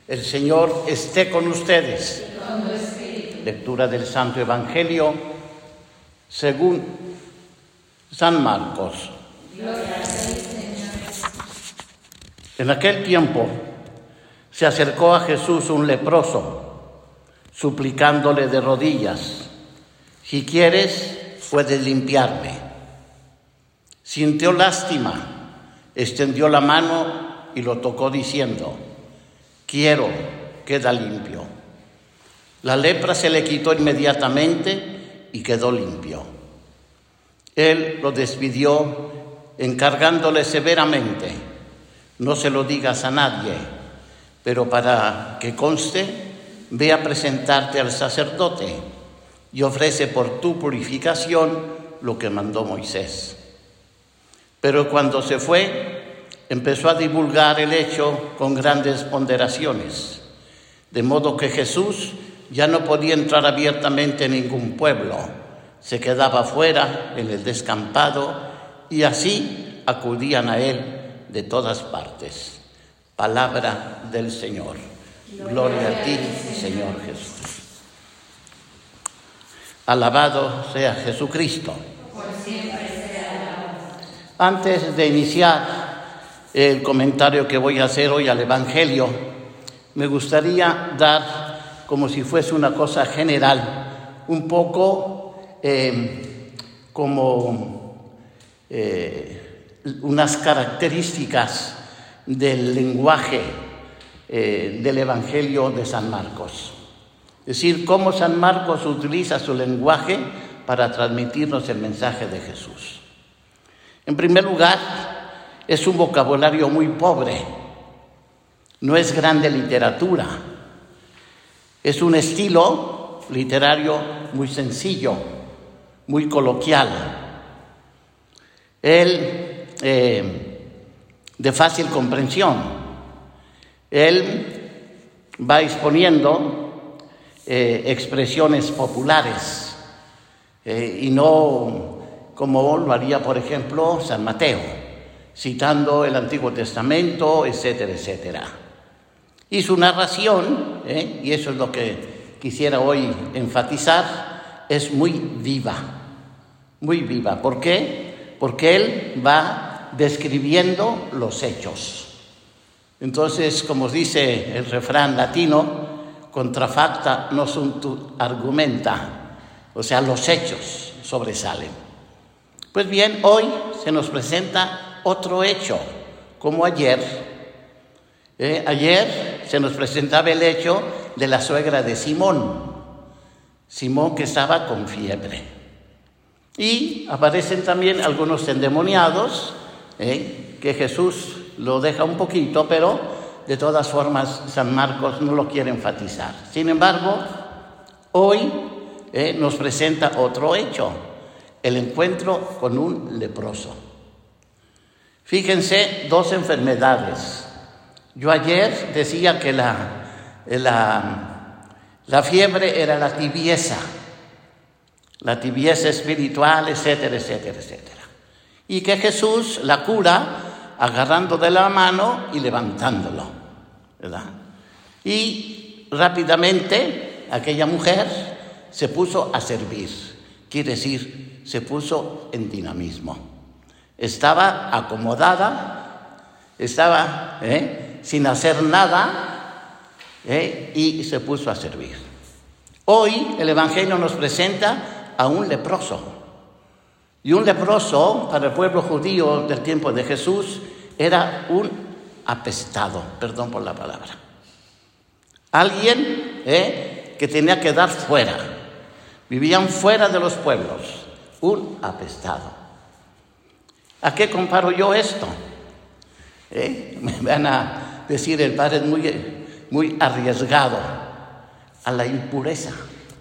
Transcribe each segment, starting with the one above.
El Señor esté con ustedes. Lectura del Santo Evangelio según San Marcos. En aquel tiempo se acercó a Jesús un leproso, suplicándole de rodillas: si quieres, puedes limpiarme. Sintió lástima, extendió la mano y lo tocó diciendo: quiero, queda limpio. La lepra se le quitó inmediatamente y quedó limpio. Él lo despidió encargándole severamente: no se lo digas a nadie, pero para que conste, ve a presentarte al sacerdote y ofrece por tu purificación lo que mandó Moisés. Pero cuando se fue, empezó a divulgar el hecho con grandes ponderaciones, de modo que Jesús ya no podía entrar abiertamente en ningún pueblo, se quedaba fuera en el descampado y así acudían a él de todas partes. Palabra del Señor. Gloria a ti, Señor Jesús. Alabado sea Jesucristo. Por siempre sea alabado. Antes de iniciar el comentario que voy a hacer hoy al Evangelio, me gustaría dar, como si fuese una cosa general, un poco unas características del lenguaje del Evangelio de San Marcos. Es decir, cómo San Marcos utiliza su lenguaje para transmitirnos el mensaje de Jesús. En primer lugar, es un vocabulario muy pobre, no es grande literatura, es un estilo literario muy sencillo, muy coloquial. Él, de fácil comprensión, él va exponiendo expresiones populares y no como lo haría, por ejemplo, San Mateo, citando el Antiguo Testamento, etcétera, etcétera. Y su narración, y eso es lo que quisiera hoy enfatizar, es muy viva, muy viva. ¿Por qué? Porque él va describiendo los hechos. Entonces, como dice el refrán latino, contra facta non sunt argumenta, o sea, los hechos sobresalen. Pues bien, hoy se nos presenta otro hecho, como ayer. Ayer se nos presentaba el hecho de la suegra de Simón que estaba con fiebre. Y aparecen también algunos endemoniados, que Jesús lo deja un poquito, pero de todas formas San Marcos no lo quiere enfatizar. Sin embargo, hoy nos presenta otro hecho, el encuentro con un leproso. Fíjense, dos enfermedades. Yo ayer decía que la fiebre era la tibieza espiritual, etcétera, etcétera, etcétera. Y que Jesús la cura agarrando de la mano y levantándolo, ¿verdad? Y rápidamente aquella mujer se puso a servir, quiere decir, se puso en dinamismo. Estaba acomodada, estaba sin hacer nada, y se puso a servir. Hoy el Evangelio nos presenta a un leproso. Y un leproso, para el pueblo judío del tiempo de Jesús, era un apestado, perdón por la palabra. Alguien que tenía que dar fuera. Vivían fuera de los pueblos. Un apestado. ¿A qué comparo yo esto? Me van a decir, el padre es muy arriesgado. A la impureza.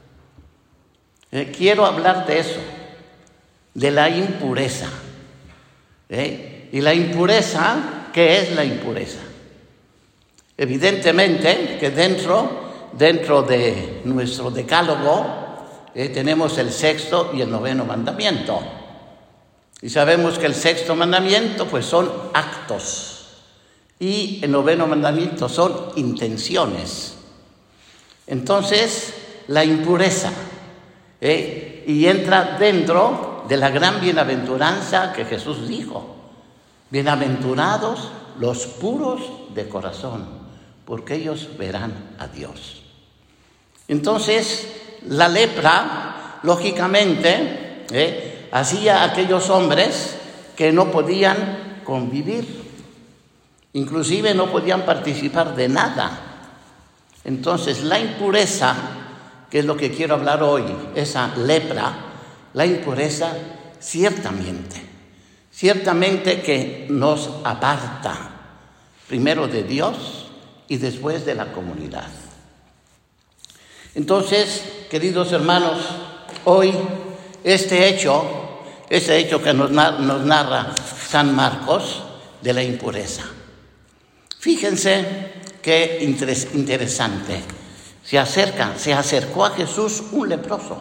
Quiero hablar de eso. De la impureza. Y la impureza, ¿qué es la impureza? Evidentemente que dentro de nuestro decálogo tenemos el 6º y el 9º mandamiento. Y sabemos que el 6º mandamiento pues son actos Y el 9º mandamiento son intenciones. Entonces, la impureza, y entra dentro de la gran bienaventuranza que Jesús dijo. Bienaventurados los puros de corazón, porque ellos verán a Dios. Entonces, la lepra, lógicamente, hacía a aquellos hombres que no podían convivir, inclusive no podían participar de nada. Entonces, la impureza, que es lo que quiero hablar hoy, esa lepra, la impureza ciertamente que nos aparta, primero de Dios y después de la comunidad. Entonces, queridos hermanos, hoy este hecho que nos narra San Marcos de la impureza. Fíjense qué interesante. Se acercó a Jesús un leproso.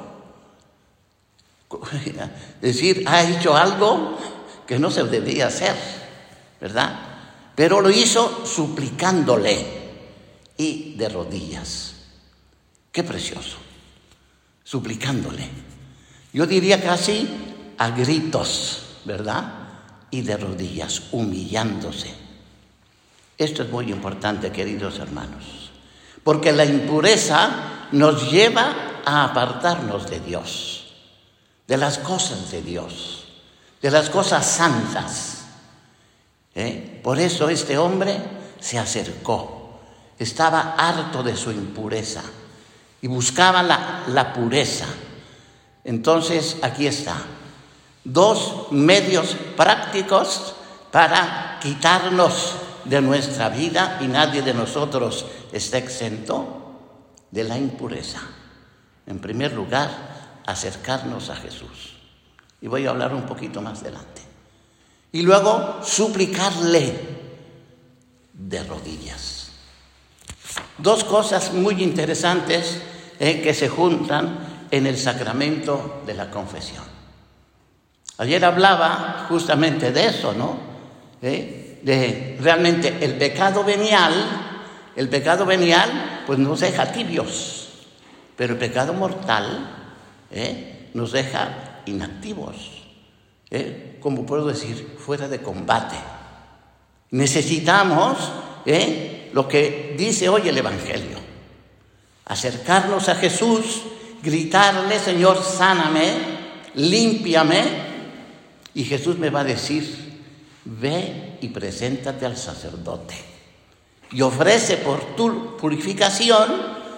Es decir, ha hecho algo que no se debía hacer, ¿verdad? Pero lo hizo suplicándole y de rodillas. Qué precioso. Suplicándole. Yo diría casi a gritos, ¿verdad? Y de rodillas, humillándose. Esto es muy importante, queridos hermanos, porque la impureza nos lleva a apartarnos de Dios, de las cosas de Dios, de las cosas santas. Por eso este hombre se acercó, estaba harto de su impureza y buscaba la pureza. Entonces, aquí está, 2 medios prácticos para quitarnos de nuestra vida, y nadie de nosotros está exento de la impureza. En primer lugar, acercarnos a Jesús. Y voy a hablar un poquito más adelante. Y luego, suplicarle de rodillas. 2 cosas muy interesantes que se juntan en el sacramento de la confesión. Ayer hablaba justamente de eso, ¿no? De realmente el pecado venial pues nos deja tibios, pero el pecado mortal nos deja inactivos, como puedo decir, fuera de combate. Necesitamos lo que dice hoy el Evangelio, acercarnos a Jesús, gritarle: Señor, sáname, límpiame, y Jesús me va a decir: ve y preséntate al sacerdote y ofrece por tu purificación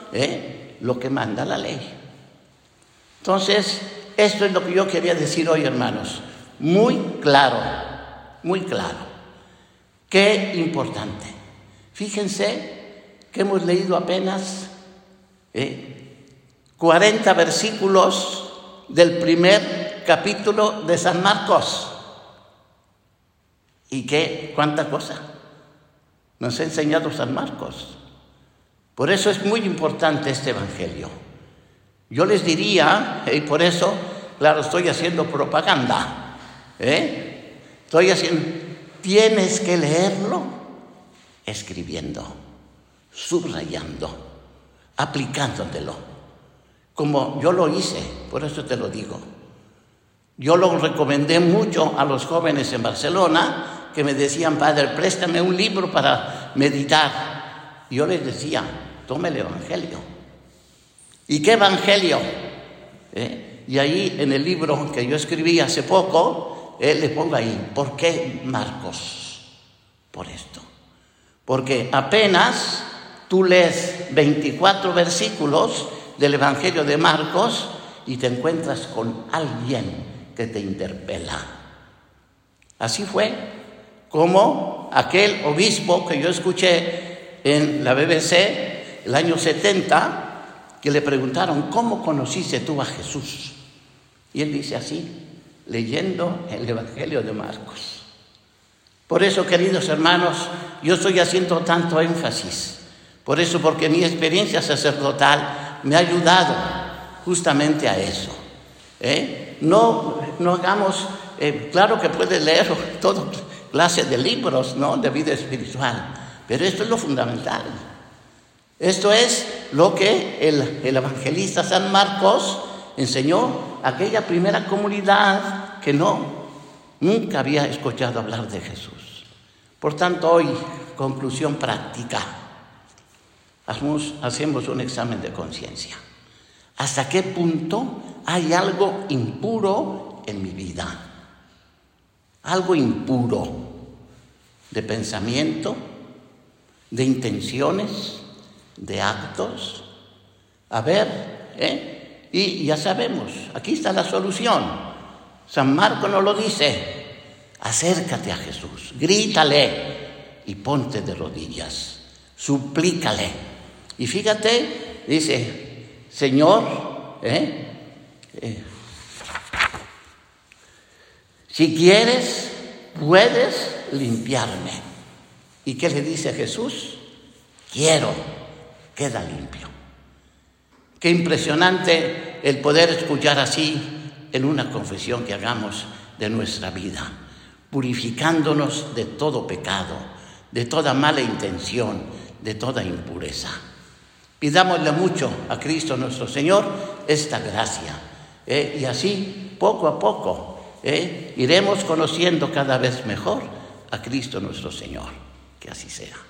lo que manda la ley. Entonces, esto es lo que yo quería decir hoy, hermanos. Muy claro. Qué importante. Fíjense que hemos leído apenas 40 versículos del primer capítulo de San Marcos. ¿Y cuánta cosa nos ha enseñado San Marcos? Por eso es muy importante este Evangelio. Yo les diría, y por eso, claro, estoy haciendo propaganda, tienes que leerlo escribiendo, subrayando, aplicándotelo, como yo lo hice, por eso te lo digo. Yo lo recomendé mucho a los jóvenes en Barcelona, que me decían: padre, préstame un libro para meditar. Y yo les decía: tome el Evangelio. ¿Y qué Evangelio? Y ahí en el libro que yo escribí hace poco, le pongo ahí: ¿por qué Marcos? Por esto. Porque apenas tú lees 24 versículos del Evangelio de Marcos y te encuentras con alguien que te interpela. Así fue como aquel obispo que yo escuché en la BBC el año 70, que le preguntaron: ¿cómo conociste tú a Jesús? Y él dice así: leyendo el Evangelio de Marcos. Por eso, queridos hermanos, yo estoy haciendo tanto énfasis. Por eso, porque mi experiencia sacerdotal me ha ayudado justamente a eso. No hagamos, claro que puedes leer todo clases de libros, ¿no?, de vida espiritual. Pero esto es lo fundamental. Esto es lo que el evangelista San Marcos enseñó a aquella primera comunidad que nunca había escuchado hablar de Jesús. Por tanto, hoy, conclusión práctica, hacemos un examen de conciencia. ¿Hasta qué punto hay algo impuro en mi vida? Algo impuro de pensamiento, de intenciones, de actos. A ver, y ya sabemos, aquí está la solución. San Marcos nos lo dice: acércate a Jesús, grítale y ponte de rodillas, suplícale. Y fíjate, dice: Señor, si quieres, puedes limpiarme. ¿Y qué le dice Jesús? Quiero, queda limpio. Qué impresionante el poder escuchar así en una confesión que hagamos de nuestra vida, purificándonos de todo pecado, de toda mala intención, de toda impureza. Pidámosle mucho a Cristo nuestro Señor esta gracia, y así, poco a poco, iremos conociendo cada vez mejor a Cristo nuestro Señor. Que así sea.